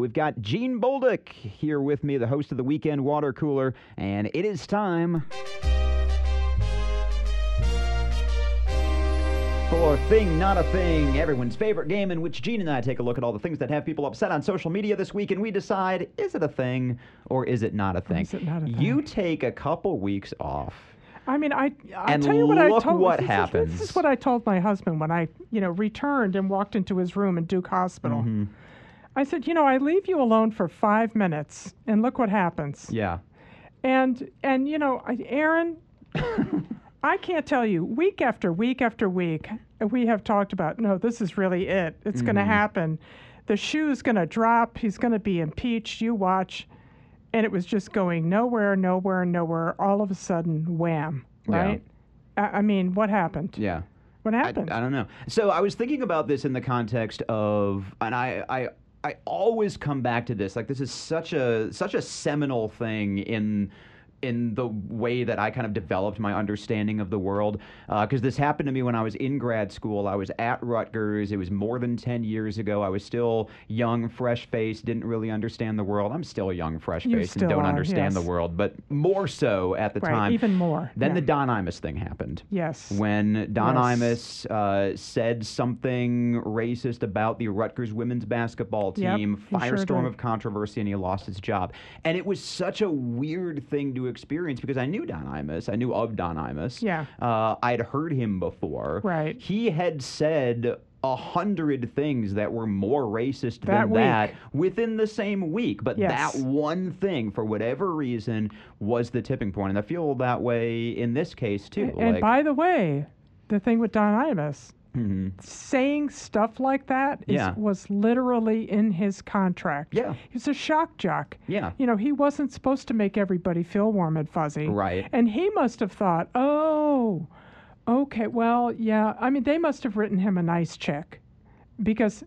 We've got Gene Bolduc here with me, the host of the Weekend Water Cooler, and it is time for Thing Not a Thing, everyone's favorite game in which Gene and I take a look at all the things that have people upset on social media this week, and we decide, is it a thing or is it not a thing? Is it not a thing? You take a couple weeks off. I mean, I'll and tell you what I look told. what this happens. Is, this is what I told my husband when I, returned and walked into his room in Duke Hospital. Mm-hmm. I said, I leave you alone for 5 minutes, and look what happens. Yeah. And Aaron, I can't tell you, week after week after week, we have talked about, no, this is really it. It's going to happen. The shoe's going to drop. He's going to be impeached. You watch. And it was just going nowhere, nowhere, nowhere. All of a sudden, wham, right? Yeah. I mean, what happened? Yeah. What happened? I don't know. So I was thinking about this in the context of, and I always come back to this. Like, this is such a seminal thing in the way that I kind of developed my understanding of the world, because this happened to me when I was in grad school. I was at Rutgers. It was more than 10 years ago. I was still young, fresh-faced, didn't really understand the world. I'm still young, fresh-faced, and don't understand the world, but more so at the time. Even more. Then the Don Imus thing happened. Yes. When Don Imus said something racist about the Rutgers women's basketball team, firestorm of controversy, and he lost his job. And it was such a weird thing to experience because I knew Don Imus. I knew of Don Imus. Yeah. I'd heard him before. Right. He had said 100 things that were more racist than that within the same week. But that one thing, for whatever reason, was the tipping point. And I feel that way in this case, too. And by the way, the thing with Don Imus, saying stuff like that was literally in his contract. Yeah. He's a shock jock. Yeah. He wasn't supposed to make everybody feel warm and fuzzy. Right. And he must have thought, oh, okay, well, yeah. I mean, they must have written him a nice check because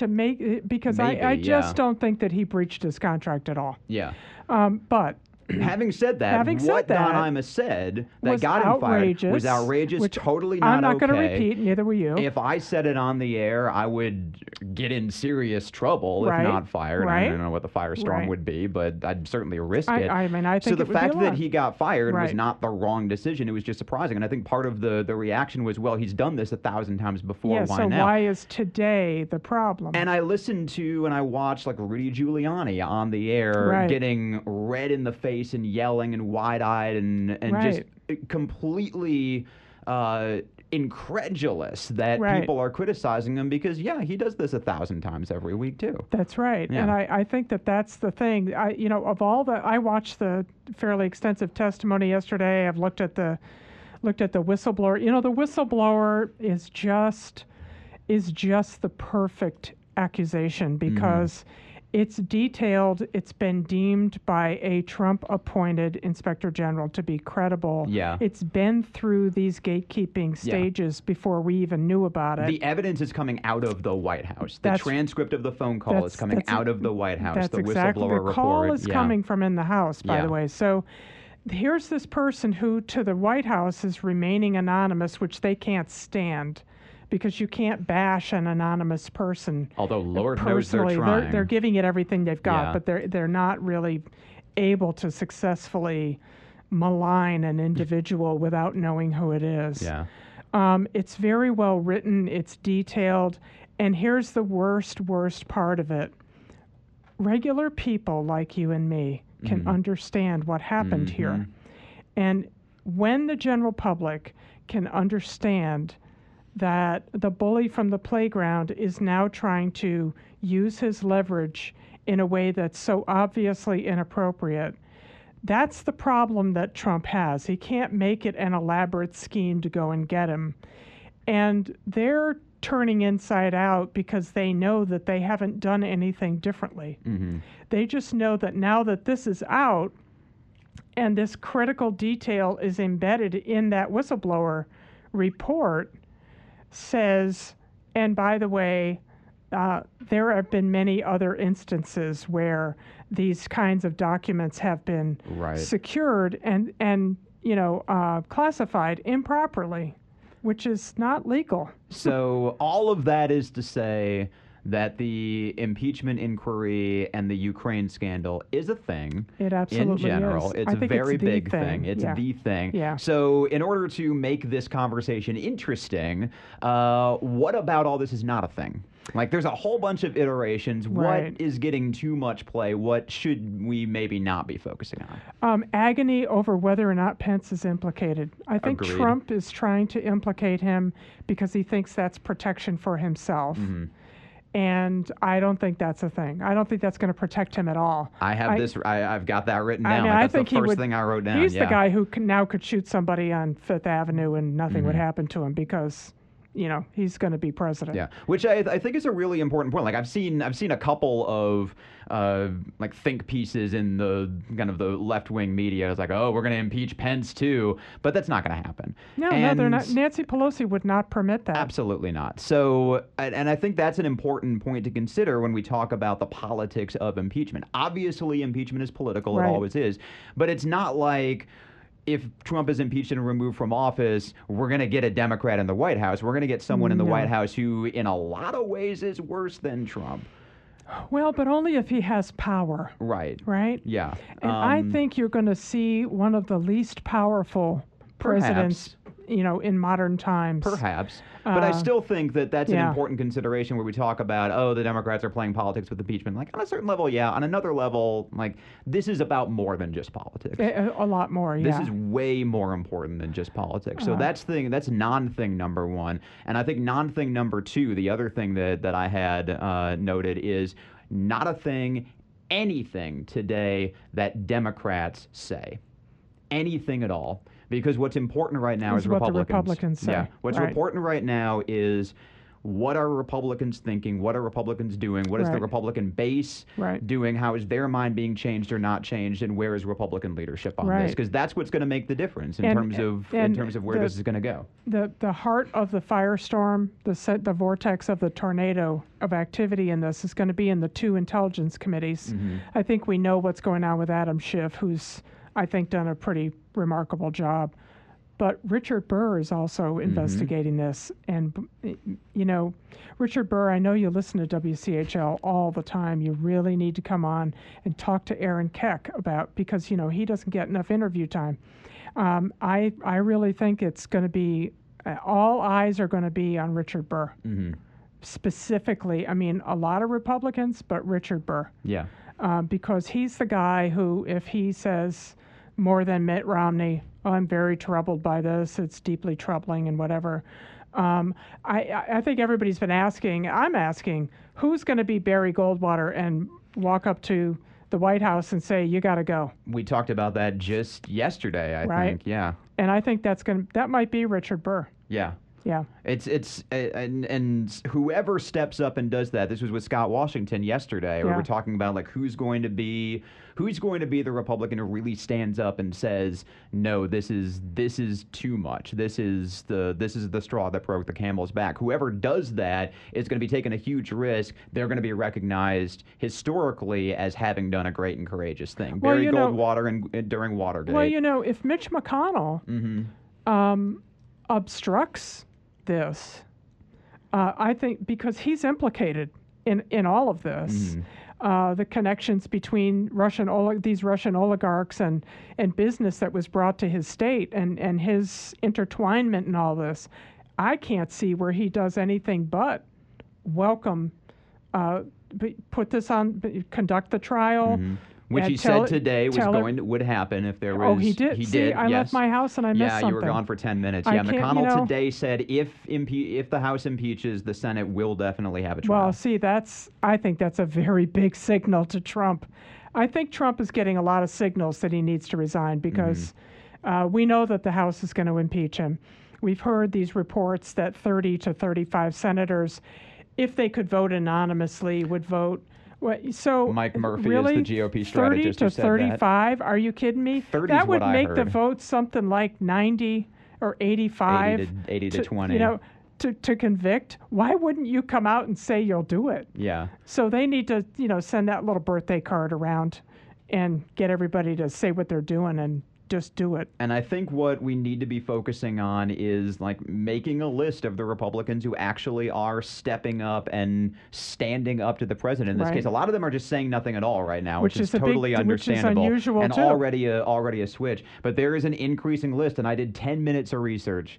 I just don't think that he breached his contract at all. Yeah. But Having said that, what Don Imus said that got him fired was outrageous, totally not okay. I'm not going to repeat, neither will you. If I said it on the air, I would get in serious trouble if not fired. I don't know what the firestorm would be, but I'd certainly risk it. I think so the it would fact be that he got fired was Right. not the wrong decision. It was just surprising. And I think part of the reaction was, well, he's done this 1,000 times before. Yeah, why so now? why is today the problem? And I listened to and I watched like Rudy Giuliani on the air getting red in the face and yelling and wide-eyed and just completely incredulous that people are criticizing him because, he does this 1,000 times every week too. That's right. Yeah. And I think that's the thing. I watched the fairly extensive testimony yesterday. I've looked at the whistleblower. The whistleblower is just the perfect accusation because it's detailed. It's been deemed by a Trump-appointed inspector general to be credible. Yeah. It's been through these gatekeeping stages before we even knew about it. The evidence is coming out of the White House. The transcript of the phone call is coming out of the White House. That's the exactly. whistleblower report. The call is coming from in the House, by the way. So here's this person who, to the White House, is remaining anonymous, which they can't stand. Because you can't bash an anonymous person. Although Lord knows they're trying. They're giving it everything they've got, but they're not really able to successfully malign an individual without knowing who it is. Yeah. It's very well written. It's detailed. And here's the worst part of it. Regular people like you and me can understand what happened here. And when the general public can understand that the bully from the playground is now trying to use his leverage in a way that's so obviously inappropriate. That's the problem that Trump has. He can't make it an elaborate scheme to go and get him. And they're turning inside out because they know that they haven't done anything differently. They just know that now that this is out and this critical detail is embedded in that whistleblower report, says, and by the way, there have been many other instances where these kinds of documents have been secured and classified improperly, which is not legal. So all of that is to say that the impeachment inquiry and the Ukraine scandal is a thing. It absolutely in general. is. It's I a think very it's the big thing. It's Yeah. the thing. Yeah. So in order to make this conversation interesting, what about all this is not a thing? Like, there's a whole bunch of iterations. Right. What is getting too much play? What should we maybe not be focusing on? Agony over whether or not Pence is implicated. I think Agreed. Trump is trying to implicate him because he thinks that's protection for himself. And I don't think that's a thing. I don't think that's going to protect him at all. I've got that written I down. mean, Like, I that's think the first thing I wrote down. He's yeah. the guy who now could shoot somebody on Fifth Avenue and nothing Mm-hmm. would happen to him because, he's going to be president. Yeah, which I think is a really important point. Like, I've seen a couple of like think pieces in the kind of the left wing media. It's like, oh, we're going to impeach Pence too, but that's not going to happen. No, they're not. Nancy Pelosi would not permit that. Absolutely not. So, and I think that's an important point to consider when we talk about the politics of impeachment. Obviously, impeachment is political; Right. it always is. But it's not like, if Trump is impeached and removed from office, we're going to get a Democrat in the White House. We're going to get someone in the No. White House who, in a lot of ways, is worse than Trump. Well, but only if he has power, Right. right? Yeah. And I think you're going to see one of the least powerful presidents, in modern times. Perhaps. But I still think that that's an yeah. important consideration where we talk about, oh, the Democrats are playing politics with impeachment. Like, on a certain level, yeah. On another level, like, this is about more than just politics. A lot more, yeah. This is way more important than just politics. So that's non-thing number one. And I think non-thing number two, the other thing that I had noted is not a thing, anything today that Democrats say. Anything at all. Because what's important right now is what the Republicans. Republicans say. Yeah. What's Right. important right now is, what are Republicans thinking? What are Republicans doing? What is the Right. Republican base Right. doing? How is their mind being changed or not changed? And where is Republican leadership on this? Right. Because that's what's going to make the difference in And- terms of and where the- this is going to go. The heart of the firestorm, the vortex of the tornado of activity in this is going to be in the two intelligence committees. Mm-hmm. I think we know what's going on with Adam Schiff, who's, I think, done a pretty remarkable job. But Richard Burr is also investigating this. And, Richard Burr, I know you listen to WCHL all the time. You really need to come on and talk to Aaron Keck because, he doesn't get enough interview time. I really think it's going to be, all eyes are going to be on Richard Burr. Specifically, I mean, a lot of Republicans, but Richard Burr. Yeah. Because he's the guy who, if he says more than Mitt Romney, I'm very troubled by this, it's deeply troubling and whatever. I think everybody's been asking, I'm asking, who's going to be Barry Goldwater and walk up to the White House and say, you got to go? We talked about that just yesterday, I Right. think. Yeah. And I think that might be Richard Burr. Yeah. Yeah. And whoever steps up and does that. This was with Scott Washington yesterday, where Yeah. we're talking about, like, who's going to be the Republican who really stands up and says, no, this is too much. This is the straw that broke the camel's back. Whoever does that is going to be taking a huge risk. They're going to be recognized historically as having done a great and courageous thing. Well, Barry Goldwater and during Watergate. Well, if Mitch McConnell obstructs this, I think, because he's implicated in all of this, the connections between these Russian oligarchs and business that was brought to his state and his intertwinement in all this, I can't see where he does anything but welcome, put this on, conduct the trial. Which he said today would happen if there was. Oh, he did. See, I left my house and I missed something. Yeah, you were gone for 10 minutes. I Yeah, can't, McConnell today said if the House impeaches, the Senate will definitely have a trial. Well, see, I think that's a very big signal to Trump. I think Trump is getting a lot of signals that he needs to resign because we know that the House is going to impeach him. We've heard these reports that 30 to 35 senators, if they could vote anonymously, would vote. So Mike Murphy really, is the GOP strategist 30 who to said 35? Are you kidding me? 30 that is would what I make the heard. vote something like 90 or 85. 80 to 20. To convict. Why wouldn't you come out and say you'll do it? Yeah. So they need to, send that little birthday card around and get everybody to say what they're doing and just do it. And I think what we need to be focusing on is like making a list of the Republicans who actually are stepping up and standing up to the president. In this case, a lot of them are just saying nothing at all right now, which is totally understandable, which is unusual and too. already a switch. But there is an increasing list, and I did 10 minutes of research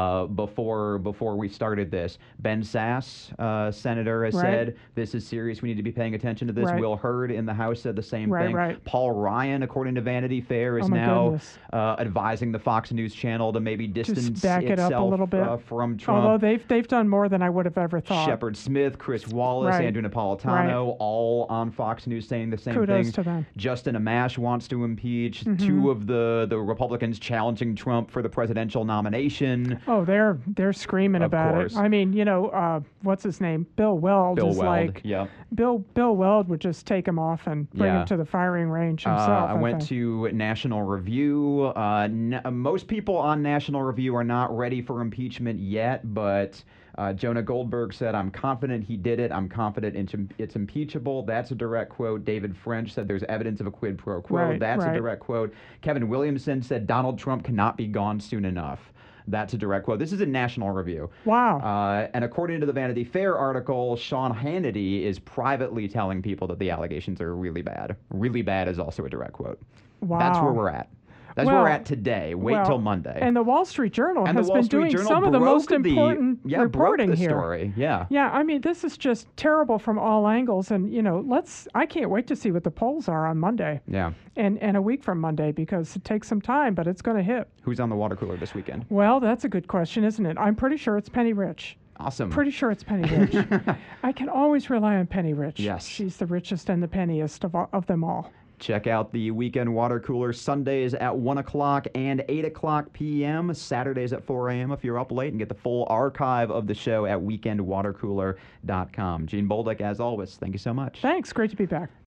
before we started this. Ben Sass, senator, has said this is serious. We need to be paying attention to this. Will Hurd in the House said the same thing. Paul Ryan, according to Vanity Fair, is now advising the Fox News channel to maybe distance back it up a little bit from Trump. Although they've done more than I would have ever thought. Shepard Smith, Chris Wallace, Andrew Napolitano, all on Fox News saying the same thing. Kudos to them. Justin Amash wants to impeach. Two of the Republicans challenging Trump for the presidential nomination. Oh, they're screaming about it. I mean, what's his name? Bill Weld is like, Bill Weld would just take him off and bring him to the firing range himself. I went to National Review. Most people on National Review are not ready for impeachment yet, but Jonah Goldberg said, "I'm confident he did it. I'm confident it's impeachable." That's a direct quote. David French said there's evidence of a quid pro quo. That's a direct quote. Kevin Williamson said Donald Trump cannot be gone soon enough. That's a direct quote. This is a National Review. Wow. And according to the Vanity Fair article, Sean Hannity is privately telling people that the allegations are really bad. Really bad is also a direct quote. Wow. That's where we're at. That's where we're at today. Wait till Monday. And the Wall Street Journal has been doing some of the most important reporting here. Story. Yeah. Yeah, I mean, this is just terrible from all angles. And, I can't wait to see what the polls are on Monday. Yeah. And a week from Monday, because it takes some time, but it's going to hit. Who's on the water cooler this weekend? Well, that's a good question, isn't it? I'm pretty sure it's Penny Rich. Awesome. Pretty sure it's Penny Rich. I can always rely on Penny Rich. Yes. She's the richest and the penniest of them all. Check out the Weekend Water Cooler Sundays at 1 o'clock and 8 o'clock p.m., Saturdays at 4 a.m. if you're up late, and get the full archive of the show at weekendwatercooler.com. Gene Bolduc, as always, thank you so much. Thanks. Great to be back.